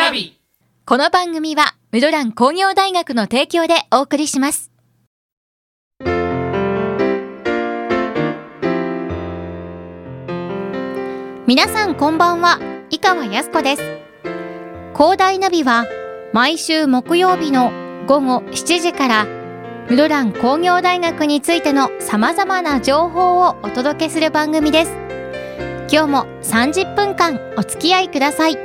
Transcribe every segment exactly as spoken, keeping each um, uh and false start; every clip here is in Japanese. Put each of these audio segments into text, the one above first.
ナビ。 この番組は室蘭工業大学の提供でお送りします。皆さんこんばんは、井川靖子です。工大ナビは毎週木曜日の午後しちじから室蘭工業大学についての様々な情報をお届けする番組です。今日もさんじゅっぷんかんお付き合いください。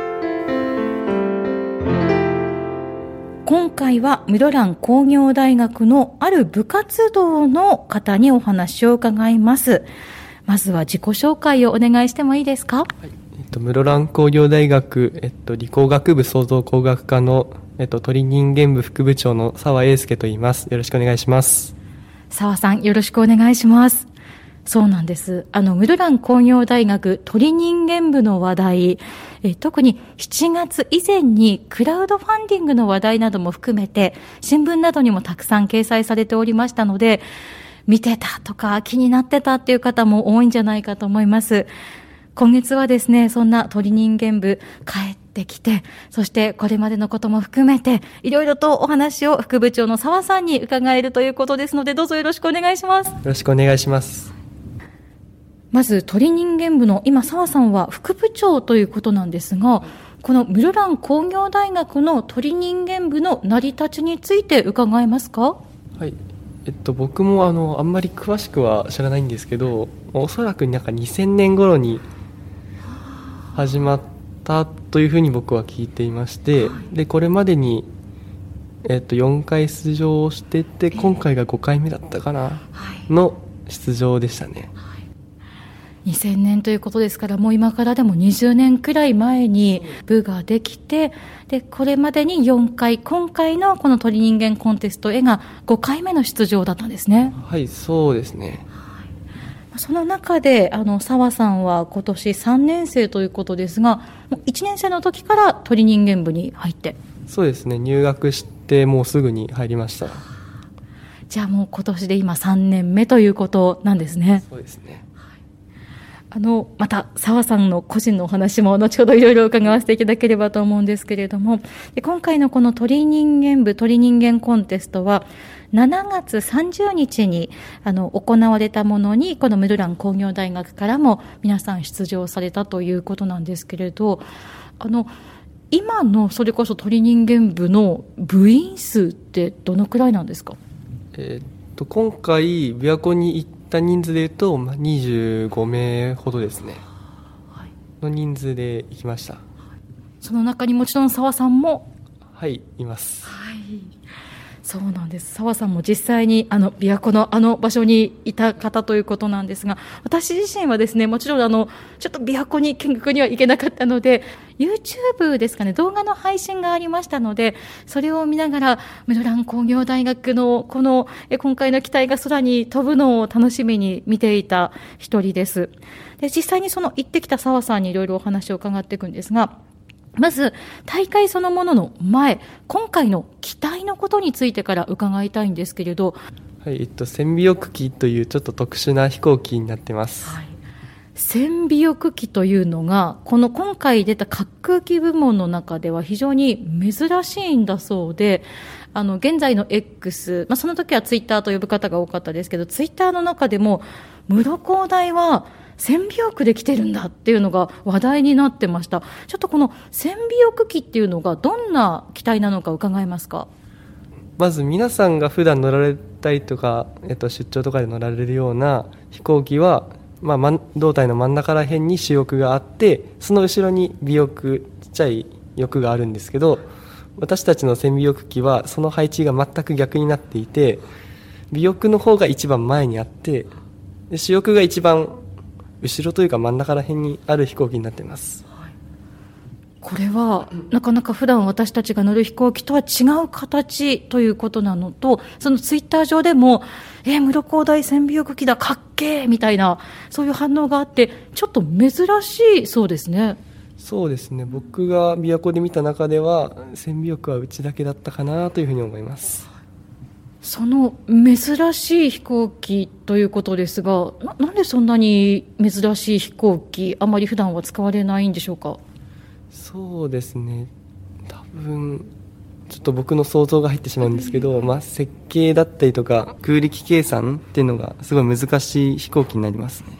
今回は室蘭工業大学のある部活動の方にお話を伺います。まずは自己紹介をお願いしてもいいですか？はい、 えっと、室蘭工業大学、えっと、理工学部創造工学科の、えっと、鳥人間部副部長の澤英介と言います。よろしくお願いします。 澤さん、よろしくお願いします。そうなんです。あの、室蘭工業大学鳥人間部の話題、え特にしちがつ以前にクラウドファンディングの話題なども含めて、新聞などにもたくさん掲載されておりましたので、見てたとか気になってたっていう方も多いんじゃないかと思います。今月はですね、そんな鳥人間部帰ってきて、そしてこれまでのことも含めていろいろとお話を副部長の澤さんに伺えるということですので、どうぞよろしくお願いします。よろしくお願いします。 まず鳥人間部の今澤さんは副部長ということなんですが、この室蘭工業大学の鳥人間部の成り立ちについて伺えますか？ はい、えっと、僕もあのあんまり詳しくは知らないんですけど、おそらくなんかにせんねん頃に始まったというふうに僕は聞いていまして、でこれまでに、えっと、よんかい出場してて、今回がごかいめだったかなの出場でしたね。 にせんねんということですから、もう今からでもにじゅうねんくらい前に部ができて、でこれまでによんかい、今回のこの鳥人間コンテストへがごかいめの出場だったんですね。 はい、そうですね。 その中であの澤さんは今年さんねんせいということですが、いちねんせいの時から鳥人間部に入って。 そうですね、入学してもうすぐに入りました。 じゃあもう今年で今さんねんめということなんですね。 そうですね。 あのまた澤さんの個人のお話も後ほどいろいろ伺わせていただければと思うんですけれども、で今回のこの鳥人間部鳥人間コンテストはしちがつさんじゅうにちにあの行われたものに、この室蘭工業大学からも皆さん出場されたということなんですけれど、あの今のそれこそ鳥人間部の部員数ってどのくらいなんですか？ えー、っと今回琵琶湖に行った人数でいうと、まあ、にじゅうごめいほどですね、はい、の人数で行きました。 その中にもちろん澤さんもはいいます。 はい、そうなんです。澤さんも実際にあの琵琶湖のあの場所にいた方ということなんですが、私自身はですね、もちろんあのちょっと琵琶湖に見学には行けなかったので、 YouTube ですかね、動画の配信がありましたので、それを見ながら室蘭工業大学のこのえ今回の機体が空に飛ぶのを楽しみに見ていた一人です。で実際にその行ってきた澤さんにいろいろお話を伺っていくんですが、まず大会そのものの前、今回の機体のことについてから伺いたいんですけれど。 はい、えっと、千尾翼機というちょっと特殊な飛行機になってます。はい、 千尾翼機というのがこの今回出た滑空機部門の中では非常に珍しいんだそうで、あの現在の X、まあ、その時はツイッターと呼ぶ方が多かったですけど、ツイッターの中でも室工大は千尾翼で来てるんだっていうのが話題になってました。ちょっとこの千尾翼機っていうのがどんな機体なのか伺えますか？ まず皆さんが普段乗られたりとか、えっと、出張とかで乗られるような飛行機は、まあ、胴体の真ん中ら辺に主翼があって、その後ろに尾翼、ちっちゃい翼があるんですけど、私たちの千尾翼機はその配置が全く逆になっていて、尾翼の方が一番前にあって、で主翼が一番後ろというか真ん中ら辺にある飛行機になっています。 これはなかなか普段私たちが乗る飛行機とは違う形ということなのと、そのツイッター上でもえー、室工大千尾翼機だかっけーみたいなそういう反応があって、ちょっと珍しいそうですね。 そうですね、僕が琵琶湖で見た中では千尾翼はうちだけだったかなというふうに思います。 その珍しい飛行機ということですが、 な, なんでそんなに珍しい飛行機あまり普段は使われないんでしょうか？ そうですね、 分ちょっと僕の想像が入ってしまうんですけど、まあ、設計だったりとか空力計算っていうのがすごい難しい飛行機になりますね。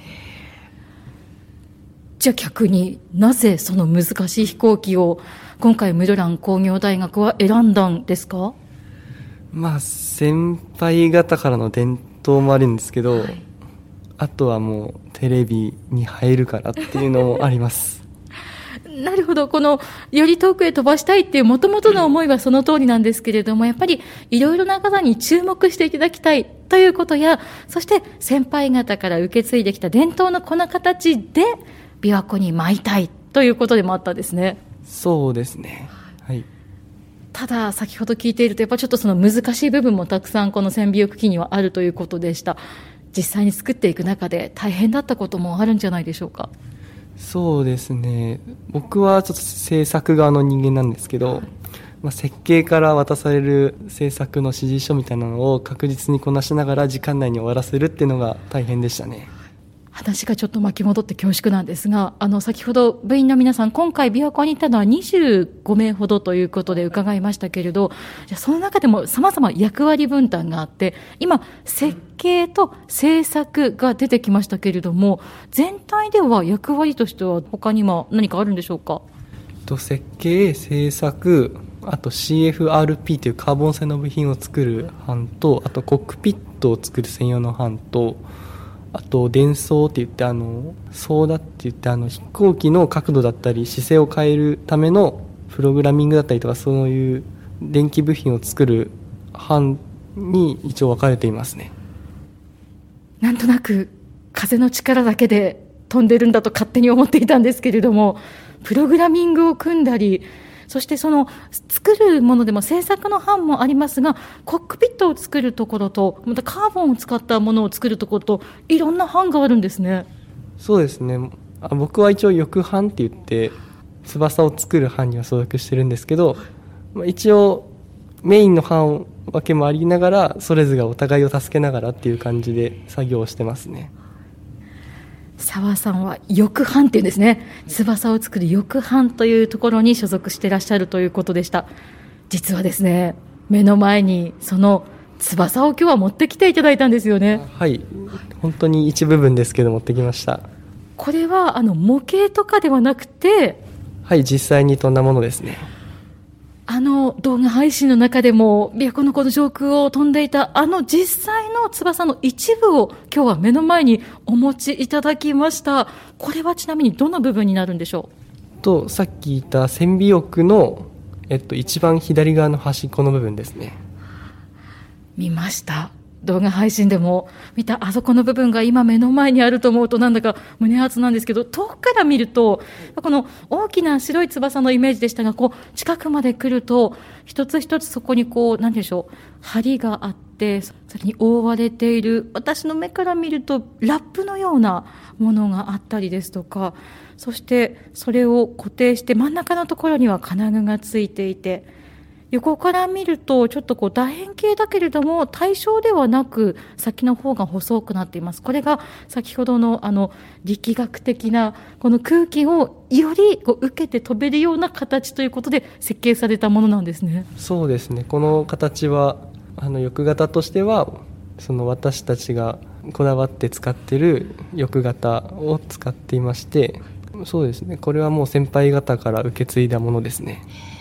じゃあ逆になぜその難しい飛行機を今回室蘭工業大学は選んだんですか？ まあ先輩方からの伝統もあるんですけど、 はい、 あとはもうテレビに入るからっていうのもありますなるほど。このより遠くへ飛ばしたいっていう元々の思いはその通りなんですけれども、やっぱりいろいろな方に注目していただきたいということや、そして先輩方から受け継いできた伝統のこの形で琵琶湖に舞いたいということでもあったんですね。 そうですね、はい、 ただ先ほど聞いているとやっぱちょっとその難しい部分もたくさんこの線尾翼機にはあるということでした。実際に作っていく中で大変だったこともあるんじゃないでしょうか？ そうですね、僕はちょっと制作側の人間なんですけど、はい、まあ、設計から渡される制作の指示書みたいなのを確実にこなしながら時間内に終わらせるっていうのが大変でしたね。 話がちょっと巻き戻って恐縮なんですが、あの先ほど部員の皆さん今回琵琶湖に行ったのはにじゅうごめいほどということで伺いましたけれど、じゃあその中でも様々役割分担があって、今設計と制作が出てきましたけれども、全体では役割としては他にも何かあるんでしょうか？ と設計、制作、あと シーエフアールピー というカーボン製の部品を作る班と、あとコックピットを作る専用の班と、あと電装って言ってあの操舵って言ってあの飛行機の角度だったり姿勢を変えるためのプログラミングだったりとか、そういう電気部品を作る班に一応分かれていますね。 なんとなく風の力だけで飛んでるんだと勝手に思っていたんですけれども、プログラミングを組んだり、そしてその作るものでも制作の班もありますが、コックピットを作るところとまたカーボンを使ったものを作るところといろんな班があるんですね。 そうですね、あ僕は一応翼班って言って翼を作る班には所属してるんですけど、まあ、一応メインの班分けもありながらそれぞれがお互いを助けながらっていう感じで作業をしてますね。 澤さんは翼班っていうんですね。翼を作る翼班というところに所属していらっしゃるということでした。実はですね、目の前にその翼を今日は持ってきていただいたんですよね。 はい、本当に一部分ですけど持ってきました。 これはあの模型とかではなくて、 はい、実際に飛んだものですね。 あの動画配信の中でも琵琶湖のこの上空を飛んでいたあの実際の翼の一部を今日は目の前にお持ちいただきました。これはちなみにどの部分になるんでしょうと、さっき言った線尾翼の、えっと、一番左側の端っこの部分ですね。 見ました。動画配信でも見たあそこの部分が今目の前にあると思うとなんだか胸熱なんですけど、遠くから見るとこの大きな白い翼のイメージでしたが、こう近くまで来ると一つ一つそこにこう何でしょう、梁があってそれに覆われている、私の目から見るとラップのようなものがあったりですとか、そしてそれを固定して真ん中のところには金具がついていて、横から見るとちょっとこう楕円形だけれども対称ではなく先の方が細くなっています。これが先ほどのあの力学的なこの空気をよりこう受けて飛べるような形ということで設計されたものなんですね。 そうですね、この形はあの翼型としてはその私たちがこだわって使っている翼型を使っていまして、そうですね、これはもう先輩方から受け継いだものですね。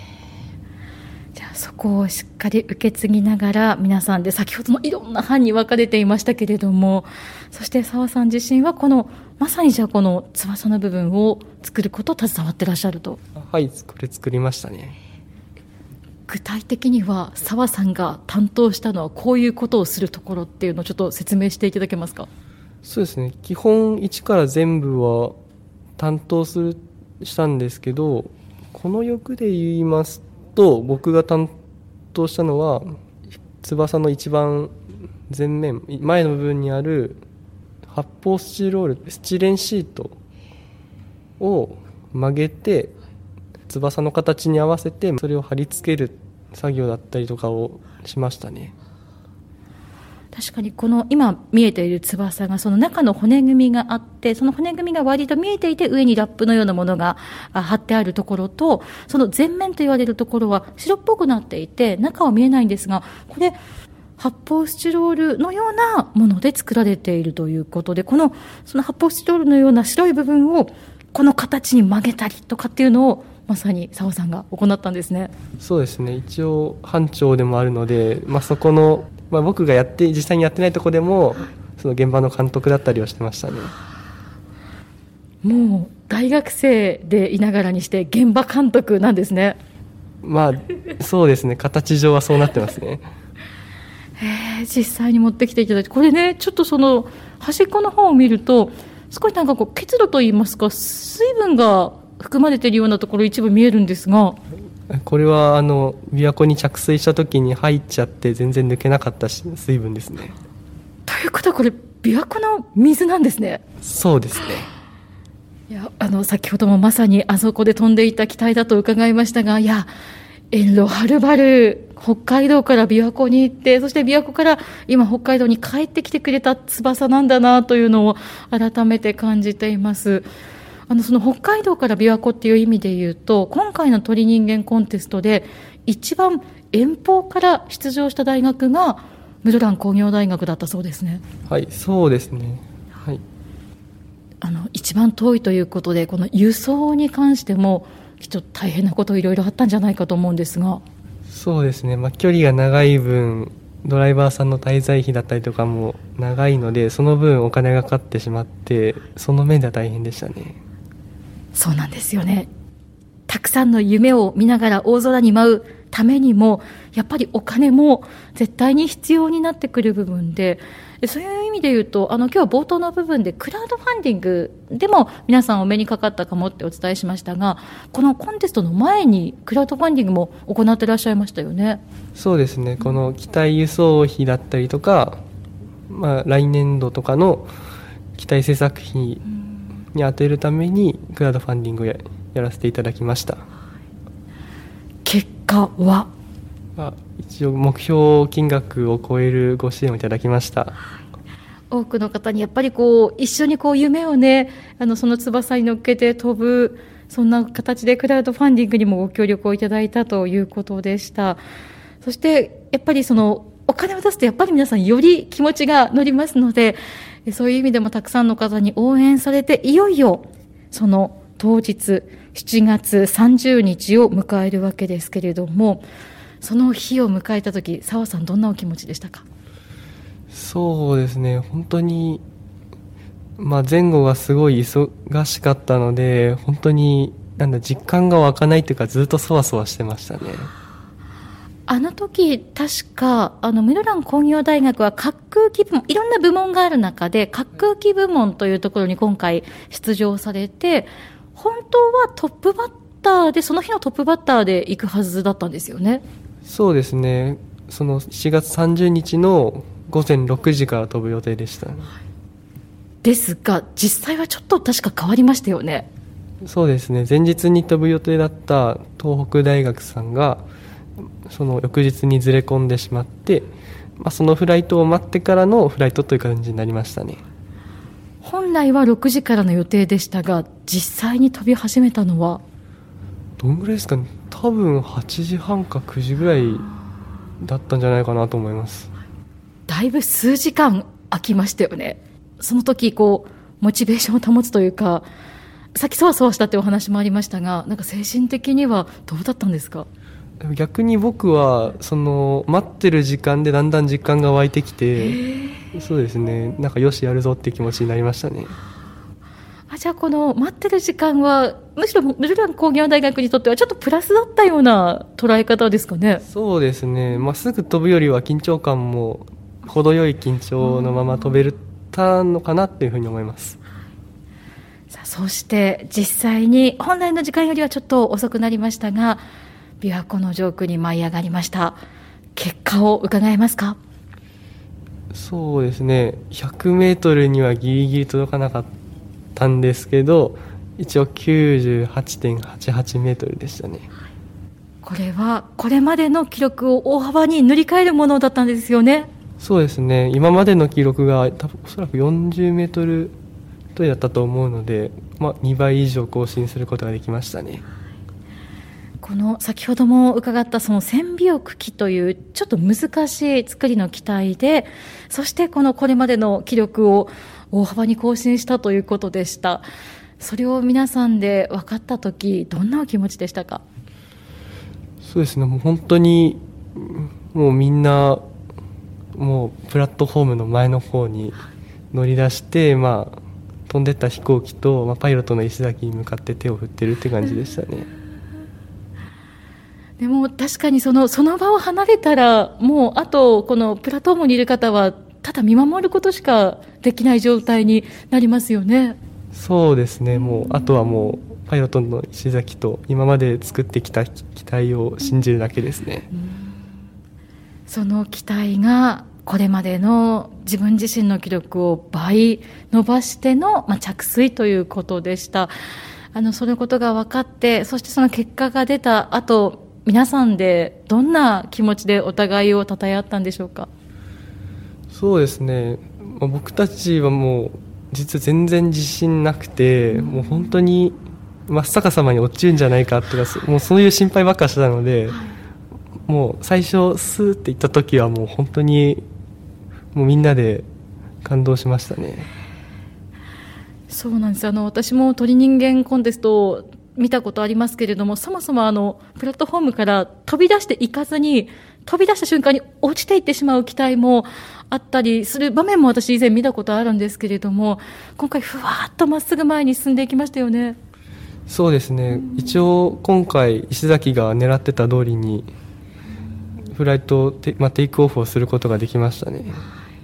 そこをしっかり受け継ぎながら皆さんで先ほどのいろんな班に分かれていましたけれども、そして澤さん自身はこのまさにじゃあこの翼の部分を作ることを携わってらっしゃると。 はい、これ作りましたね。 具体的には澤さんが担当したのはこういうことをするところっていうのをちょっと説明していただけますか？ そうですね、基本一から全部は担当するしたんですけど、この翼で言いますと僕が担当したのは翼の一番前面前の部分にある発泡スチロールスチレンシートを曲げて翼の形に合わせてそれを貼り付ける作業だったりとかをしましたね。 確かにこの今見えている翼がその中の骨組みがあって、その骨組みが割と見えていて上にラップのようなものが貼ってあるところと、その前面と言われるところは白っぽくなっていて中は見えないんですが、これ発泡スチロールのようなもので作られているということで、このその発泡スチロールのような白い部分をこの形に曲げたりとかっていうのをまさに澤さんが行ったんですね。 そうですね、一応班長でもあるので、まあ、そこの、まあ、僕がやって実際にやってないところでもその現場の監督だったりはしてましたね。 もう大学生でいながらにして現場監督なんですね。 まあそうですね、形上はそうなってますね。 えー、実際に持ってきていただいて、これね、ちょっとその端っこの方を見ると少しなんかこう結露といいますか水分が含まれているようなところ一部見えるんですが、 これはあの琵琶湖に着水した時に入っちゃって全然抜けなかった水分ですね。 ということはこれ琵琶湖の水なんですね。 そうですね。 いや、あの先ほどもまさにあそこで飛んでいた機体だと伺いましたが、いや遠路はるばる北海道から琵琶湖に行って、そして琵琶湖から今北海道に帰ってきてくれた翼なんだなというのを改めて感じています。あのその北海道から琵琶湖っていう意味で言うと、今回の鳥人間コンテストで一番遠方から出場した大学が室蘭工業大学だったそうですね。 はい、そうですね、はい、 あの一番遠いということで、この輸送に関してもきっと大変なこといろいろあったんじゃないかと思うんですが。 そうですね、まあ、距離が長い分ドライバーさんの滞在費だったりとかも長いので、その分お金がかかってしまって、その面では大変でしたね。 そうなんですよね。たくさんの夢を見ながら大空に舞うためにもやっぱりお金も絶対に必要になってくる部分で、そういう意味で言うと、あの今日は冒頭の部分でクラウドファンディングでも皆さんお目にかかったかもってお伝えしましたが、このコンテストの前にクラウドファンディングも行っていらっしゃいましたよね。 そうですね、この機体輸送費だったりとか、まあ、来年度とかの機体製作費に充てるためにクラウドファンディングを や, やらせていただきました。 結果は、 まあ、一応目標金額を超えるご支援をいただきました。 多くの方にやっぱりこう一緒にこう夢をね、あのその翼に乗っけて飛ぶ、そんな形でクラウドファンディングにもご協力をいただいたということでした。そしてやっぱりそのお金を出すとやっぱり皆さんより気持ちが乗りますので、そういう意味でもたくさんの方に応援されて、いよいよその当日しちがつさんじゅうにちを迎えるわけですけれども、その日を迎えた時、澤さんどんなお気持ちでしたか？ そうですね、本当に、まあ、前後がすごい忙しかったので、本当になんだ実感が湧かないというか、ずっとそわそわしてましたね。 あの時確かあの室蘭工業大学は滑空機部門、いろんな部門がある中で滑空機部門というところに今回出場されて、本当はトップバッターで、その日のトップバッターで行くはずだったんですよね。 そうですね、そのしがつさんじゅうにちのごぜんろくじから飛ぶ予定でした。 ですが実際はちょっと確か変わりましたよね。 そうですね、前日に飛ぶ予定だった東北大学さんがその翌日にずれ込んでしまって、まあ、そのフライトを待ってからのフライトという感じになりましたね。 本来はろくじからの予定でしたが、実際に飛び始めたのはどんぐらいですかね。多分はちじはんかくじぐらいだったんじゃないかなと思います。 だいぶ数時間空きましたよね。その時こうモチベーションを保つというか、さっきそわそわしたってお話もありましたが、なんか精神的にはどうだったんですか？ 逆に僕はその待ってる時間でだんだん実感が湧いてきて、そうですね、なんかよしやるぞっていう気持ちになりましたね。 あ、じゃあこの待ってる時間はむしろ室蘭工業大学にとってはちょっとプラスだったような捉え方ですかね？ そうですね、まあ、すぐ飛ぶよりは緊張感も程よい緊張のまま飛べたのかなっていうふうに思います。 さあ、そして実際に本来の時間よりはちょっと遅くなりましたが、琵琶湖の上空に舞い上がりました。結果を伺えますか？ そうですね、ひゃくメートルにはギリギリ届かなかったんですけど、一応 きゅうじゅうはちてんはちはちメートルでしたね。 これはこれまでの記録を大幅に塗り替えるものだったんですよね。 そうですね、今までの記録が多分おそらくよんじゅうメートルとだったと思うので、まあ、にばい以上更新することができましたね。 この先ほども伺ったそのせんびおく機というちょっと難しい作りの機体で、そしてこのこれまでの記録を大幅に更新したということでした。それを皆さんで分かったとき、どんなお気持ちでしたか？ そうですね、もう本当にもうみんなもうプラットフォームの前の方に乗り出して、まあ、飛んでった飛行機と、まあ、パイロットの石崎に向かって手を振ってるって感じでしたね。 でも確かにその、その場を離れたらもうあとこのプラットフォームにいる方はただ見守ることしかできない状態になりますよね。 そうですね、もうあとはもうパイロットの石崎と今まで作ってきた機体を信じるだけですね。 その機体がこれまでの自分自身の記録を倍伸ばしての、まあ、着水ということでした。あのそのことが分かって、そしてその結果が出た後、皆さんでどんな気持ちでお互いを称え合ったんでしょうか？ そうですね、まあ、僕たちはもう実は全然自信なくて、もう本当に真っ逆さまに落ちるんじゃないかとか、もうそういう心配ばっかしたので、もう最初スーって言った時はもう本当にもうみんなで感動しましたね。 そうなんです。あの私も鳥人間コンテストを見たことありますけれども、そもそもあのプラットフォームから飛び出していかずに、飛び出した瞬間に落ちていってしまう機体もあったりする場面も私以前見たことあるんですけれども、今回ふわーっとまっすぐ前に進んでいきましたよね。 そうですね、一応今回石崎が狙ってた通りにフライトをテ、まあ、テイクオフをすることができましたね。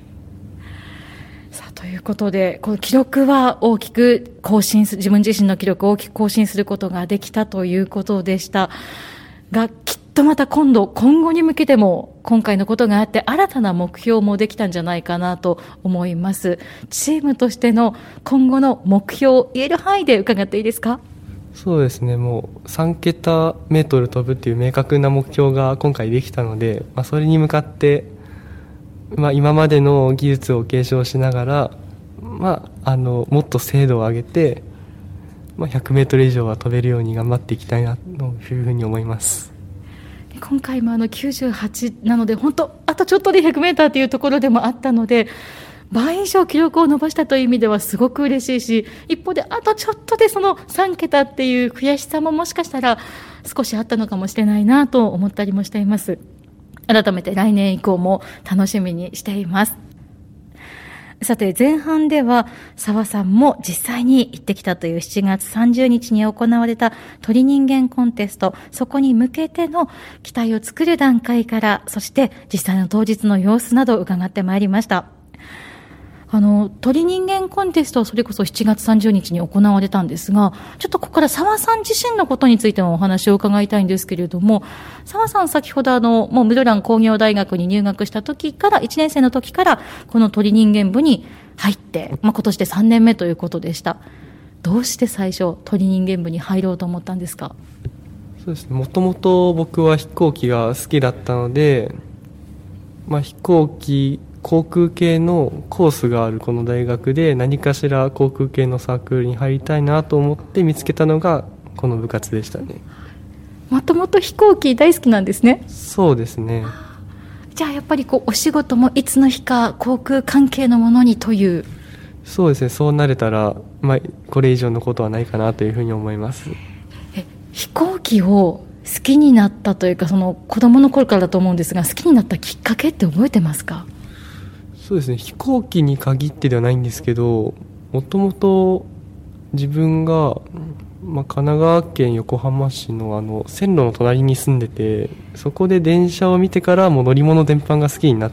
さあということで、この記録は大きく更新する、自分自身の記録を大きく更新することができたということでしたが、きっとまた今度今後に向けても今回のことがあって新たな目標もできたんじゃないかなと思います。チームとしての今後の目標を言える範囲で伺っていいですか？ そうですね、もうさんけたメートル飛ぶっていう明確な目標が今回できたので、まあ、それに向かって、まあ、今までの技術を継承しながら、まあ、あのもっと精度を上げて、まあ、ひゃくメートル以上は飛べるように頑張っていきたいなというふうに思います。 今回もあのきゅうじゅうはちなので、本当あとちょっとでひゃくメーターというところでもあったので、倍以上記録を伸ばしたという意味ではすごく嬉しいし、一方であとちょっとでそのさんけたっていう悔しさももしかしたら少しあったのかもしれないなと思ったりもしています。改めて来年以降も楽しみにしています。さて前半では澤さんも実際に行ってきたというしちがつさんじゅうにちに行われた鳥人間コンテスト、そこに向けての機体を作る段階から、そして実際の当日の様子などを伺ってまいりました。あの鳥人間コンテストはそれこそしちがつさんじゅうにちに行われたんですが、ちょっとここから澤さん自身のことについてもお話を伺いたいんですけれども、澤さん先ほどあのもう室蘭工業大学に入学した時から、いちねんせいの時からこの鳥人間部に入って、まあ、今年でさんねんめということでした。どうして最初鳥人間部に入ろうと思ったんですか？ そうですね、もともと僕は飛行機が好きだったので、まあ、飛行機航空系のコースがあるこの大学で何かしら航空系のサークルに入りたいなと思って見つけたのがこの部活でしたね。 もともと飛行機大好きなんですね。 そうですね。 じゃあやっぱりこうお仕事もいつの日か航空関係のものにという。 そうですね、そうなれたら、まあ、これ以上のことはないかなというふうに思います。 え飛行機を好きになったというか、その子供の頃からだと思うんですが、好きになったきっかけって覚えてますか？ そうですね、飛行機に限ってではないんですけど、もともと自分が、まあ、神奈川県横浜市のあの線路の隣に住んでて、そこで電車を見てからもう乗り物全般が好きになって、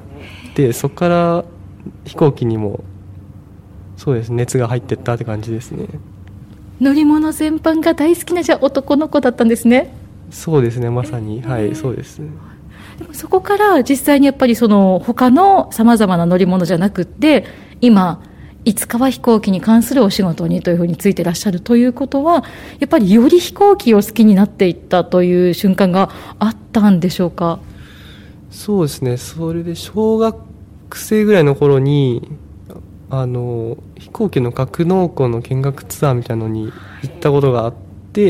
そこから飛行機にもそうですね、熱が入っていったって感じですね。 乗り物全般が大好きなじゃあ男の子だったんですね。 そうですね、まさに、はい、そうです。 でもそこから実際にやっぱりその他のさまざまな乗り物じゃなくって、今いつかは飛行機に関するお仕事にというふうについてらっしゃるということは、やっぱりより飛行機を好きになっていったという瞬間があったんでしょうか？ そうですね、それで小学学生ぐらいの頃にあの飛行機の格納庫の見学ツアーみたいなのに行ったことがあって、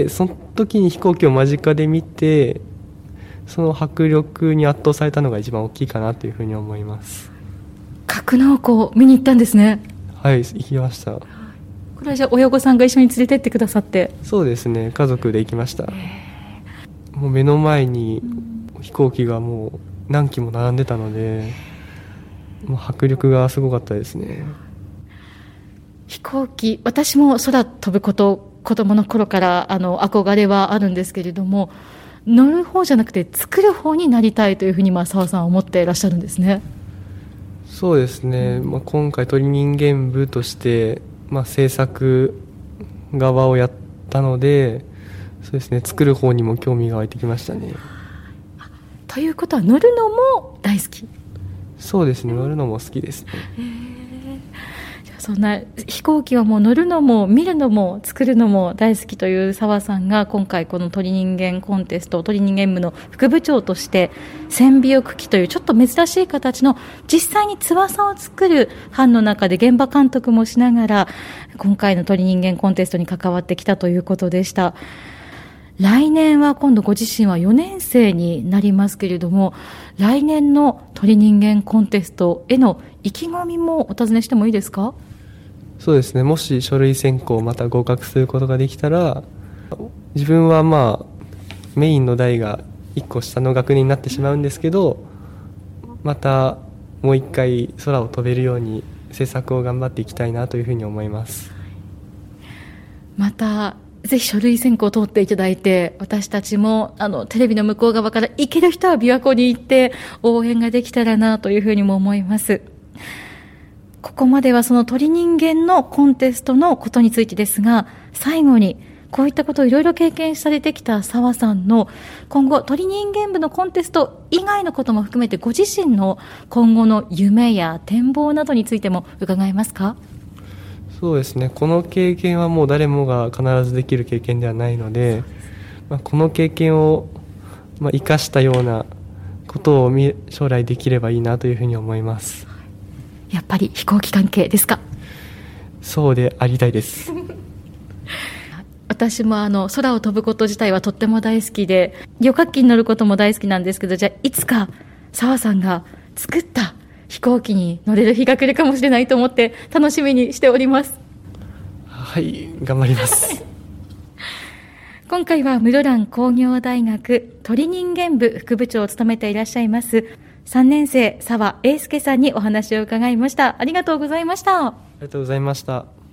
その時に飛行機を間近で見て、その迫力に圧倒されたのが一番大きいかなというふうに思います。 格納庫を見に行ったんですね。 はい、行きました。これはじゃあ親御さんが一緒に連れてってくださって？そうですね、家族で行きました。もう目の前に飛行機がもう何機も並んでたので、もう迫力がすごかったですね。 飛行機、私も空飛ぶこと、子供の頃からあの憧れはあるんですけれども、乗る方じゃなくて作る方になりたいというふうに澤さんは思っていらっしゃるんですね。 そうですね、まあ、今回鳥人間部として、まあ、制作側をやったので、そうですね、作る方にも興味が湧いてきましたね。 ということは乗るのも大好き？ そうですね、乗るのも好きですね。 えーそんな飛行機はもう乗るのも見るのも作るのも大好きという澤さんが、今回この鳥人間コンテスト、鳥人間部の副部長として線尾翼機というちょっと珍しい形の実際に翼を作る班の中で現場監督もしながら、今回の鳥人間コンテストに関わってきたということでした。来年は今度ご自身はよねん生になりますけれども、来年の鳥人間コンテストへの意気込みもお尋ねしてもいいですか？ そうですね、もし書類選考また合格することができたら、自分はまあメインの代がいっこ下の学年になってしまうんですけど、またもう一回空を飛べるように制作を頑張っていきたいなというふうに思います。 またぜひ書類選考を通っていただいて、私たちもあのテレビの向こう側から行ける人は琵琶湖に行って応援ができたらなというふうにも思います。ここまではその鳥人間のコンテストのことについてですが、最後にこういったことをいろいろ経験されてきた澤さんの今後鳥人間部のコンテスト以外のことも含めて、ご自身の今後の夢や展望などについても伺えますか？ そうですね、この経験はもう誰もが必ずできる経験ではないので、まあ、この経験をまあ生かしたようなことを将来できればいいなというふうに思います。 やっぱり飛行機関係ですか？ そうでありたいです私もあの空を飛ぶこと自体はとっても大好きで、旅客機に乗ることも大好きなんですけど、じゃあいつか澤さんが作った飛行機に乗れる日が来るかもしれないと思って楽しみにしております。 はい、頑張ります今回は室蘭工業大学鳥人間部副部長を務めていらっしゃいますさんねん生澤英介さんにお話を伺いました。ありがとうございました。 ありがとうございました。